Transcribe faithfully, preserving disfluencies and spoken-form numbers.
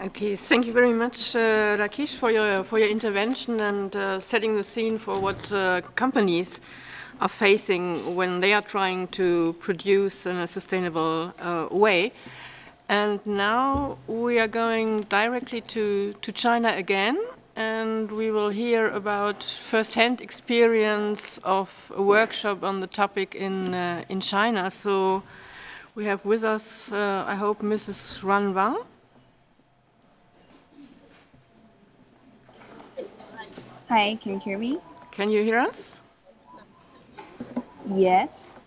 Okay, thank you very much, uh, Rakesh, for your for your intervention and uh, setting the scene for what uh, companies are facing when they are trying to produce in a sustainable uh, way. And now we are going directly to, to China again, and we will hear about first-hand experience of a workshop on the topic in uh, in China. So we have with us, uh, I hope, Missus Ran Wang. Hi, can you hear me? Can you hear us? Yes.